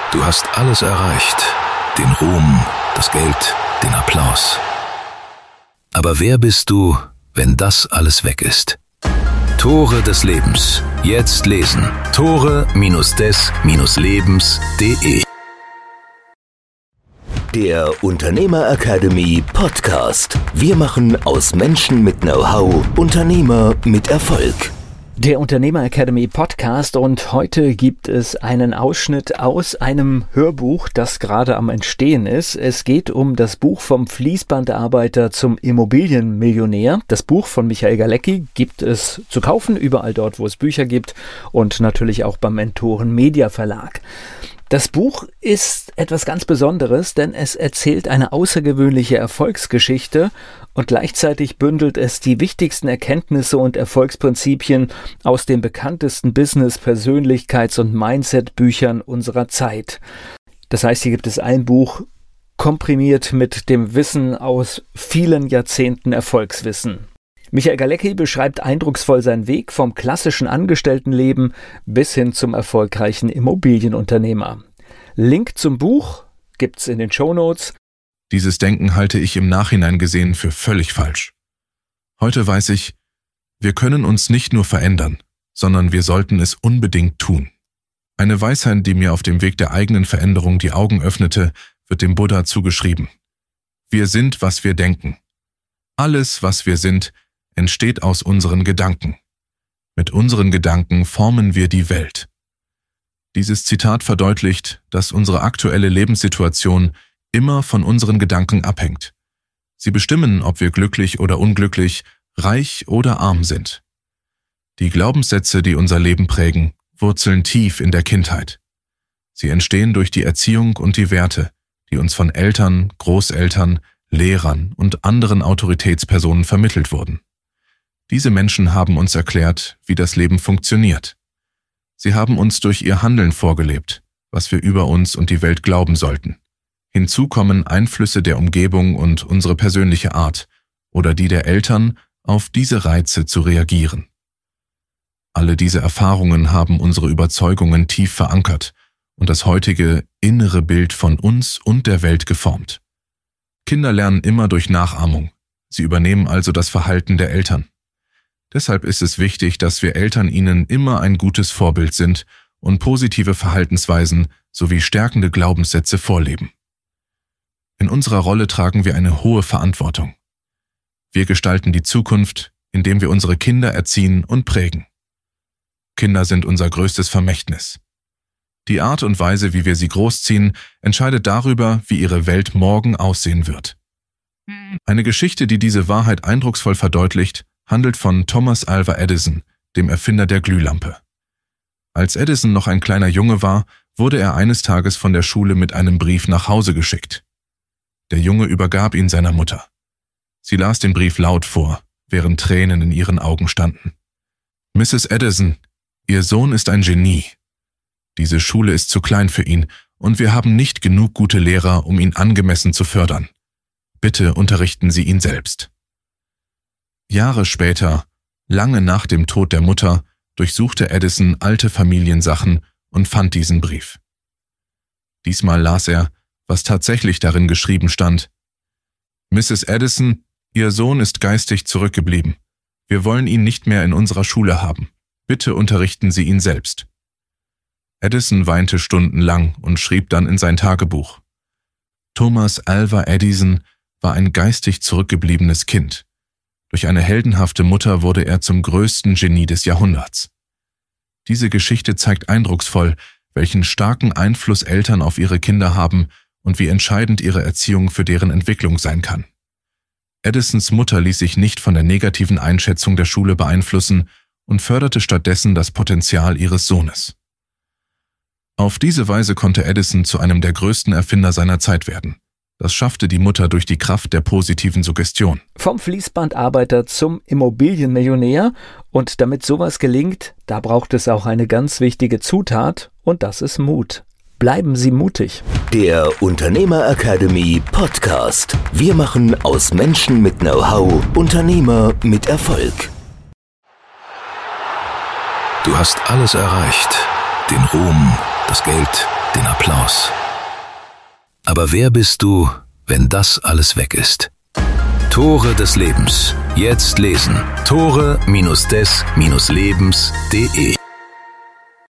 Du hast alles erreicht. Den Ruhm, das Geld, den Applaus. Aber wer bist du, wenn das alles weg ist? Tore des Lebens. Jetzt lesen. Tore-des-lebens.de. Der Unternehmer Academy Podcast. Wir machen aus Menschen mit Know-how Unternehmer mit Erfolg. Der Unternehmer Academy Podcast, und heute gibt es einen Ausschnitt aus einem Hörbuch, das gerade am Entstehen ist. Es geht um das Buch vom Fließbandarbeiter zum Immobilienmillionär. Das Buch von Michael Galecki gibt es zu kaufen, überall dort, wo es Bücher gibt, und natürlich auch beim Mentoren Media Verlag. Das Buch ist etwas ganz Besonderes, denn es erzählt eine außergewöhnliche Erfolgsgeschichte und gleichzeitig bündelt es die wichtigsten Erkenntnisse und Erfolgsprinzipien aus den bekanntesten Business-, Persönlichkeits- und Mindset-Büchern unserer Zeit. Das heißt, hier gibt es ein Buch komprimiert mit dem Wissen aus vielen Jahrzehnten Erfolgswissen. Michael Galecki beschreibt eindrucksvoll seinen Weg vom klassischen Angestelltenleben bis hin zum erfolgreichen Immobilienunternehmer. Link zum Buch gibt's in den Shownotes. Dieses Denken halte ich im Nachhinein gesehen für völlig falsch. Heute weiß ich, wir können uns nicht nur verändern, sondern wir sollten es unbedingt tun. Eine Weisheit, die mir auf dem Weg der eigenen Veränderung die Augen öffnete, wird dem Buddha zugeschrieben. Wir sind, was wir denken. Alles, was wir sind, entsteht aus unseren Gedanken. Mit unseren Gedanken formen wir die Welt. Dieses Zitat verdeutlicht, dass unsere aktuelle Lebenssituation immer von unseren Gedanken abhängt. Sie bestimmen, ob wir glücklich oder unglücklich, reich oder arm sind. Die Glaubenssätze, die unser Leben prägen, wurzeln tief in der Kindheit. Sie entstehen durch die Erziehung und die Werte, die uns von Eltern, Großeltern, Lehrern und anderen Autoritätspersonen vermittelt wurden. Diese Menschen haben uns erklärt, wie das Leben funktioniert. Sie haben uns durch ihr Handeln vorgelebt, was wir über uns und die Welt glauben sollten. Hinzu kommen Einflüsse der Umgebung und unsere persönliche Art oder die der Eltern, auf diese Reize zu reagieren. Alle diese Erfahrungen haben unsere Überzeugungen tief verankert und das heutige innere Bild von uns und der Welt geformt. Kinder lernen immer durch Nachahmung. Sie übernehmen also das Verhalten der Eltern. Deshalb ist es wichtig, dass wir Eltern ihnen immer ein gutes Vorbild sind und positive Verhaltensweisen sowie stärkende Glaubenssätze vorleben. In unserer Rolle tragen wir eine hohe Verantwortung. Wir gestalten die Zukunft, indem wir unsere Kinder erziehen und prägen. Kinder sind unser größtes Vermächtnis. Die Art und Weise, wie wir sie großziehen, entscheidet darüber, wie ihre Welt morgen aussehen wird. Eine Geschichte, die diese Wahrheit eindrucksvoll verdeutlicht, handelt von Thomas Alva Edison, dem Erfinder der Glühlampe. Als Edison noch ein kleiner Junge war, wurde er eines Tages von der Schule mit einem Brief nach Hause geschickt. Der Junge übergab ihn seiner Mutter. Sie las den Brief laut vor, während Tränen in ihren Augen standen. Mrs. Edison, Ihr Sohn ist ein Genie. Diese Schule ist zu klein für ihn und wir haben nicht genug gute Lehrer, um ihn angemessen zu fördern. Bitte unterrichten Sie ihn selbst. Jahre später, lange nach dem Tod der Mutter, durchsuchte Edison alte Familiensachen und fand diesen Brief. Diesmal las er, was tatsächlich darin geschrieben stand. Mrs. Edison, Ihr Sohn ist geistig zurückgeblieben. Wir wollen ihn nicht mehr in unserer Schule haben. Bitte unterrichten Sie ihn selbst. Edison weinte stundenlang und schrieb dann in sein Tagebuch. Thomas Alva Edison war ein geistig zurückgebliebenes Kind. Durch eine heldenhafte Mutter wurde er zum größten Genie des Jahrhunderts. Diese Geschichte zeigt eindrucksvoll, welchen starken Einfluss Eltern auf ihre Kinder haben und wie entscheidend ihre Erziehung für deren Entwicklung sein kann. Edisons Mutter ließ sich nicht von der negativen Einschätzung der Schule beeinflussen und förderte stattdessen das Potenzial ihres Sohnes. Auf diese Weise konnte Edison zu einem der größten Erfinder seiner Zeit werden. Das schaffte die Mutter durch die Kraft der positiven Suggestion. Vom Fließbandarbeiter zum Immobilienmillionär. Und damit sowas gelingt, da braucht es auch eine ganz wichtige Zutat, und das ist Mut. Bleiben Sie mutig. Der Unternehmer Academy Podcast. Wir machen aus Menschen mit Know-how Unternehmer mit Erfolg. Du hast alles erreicht. Den Ruhm, das Geld, den Applaus. Aber wer bist du, wenn das alles weg ist? Tore des Lebens. Jetzt lesen. Tore-des-lebens.de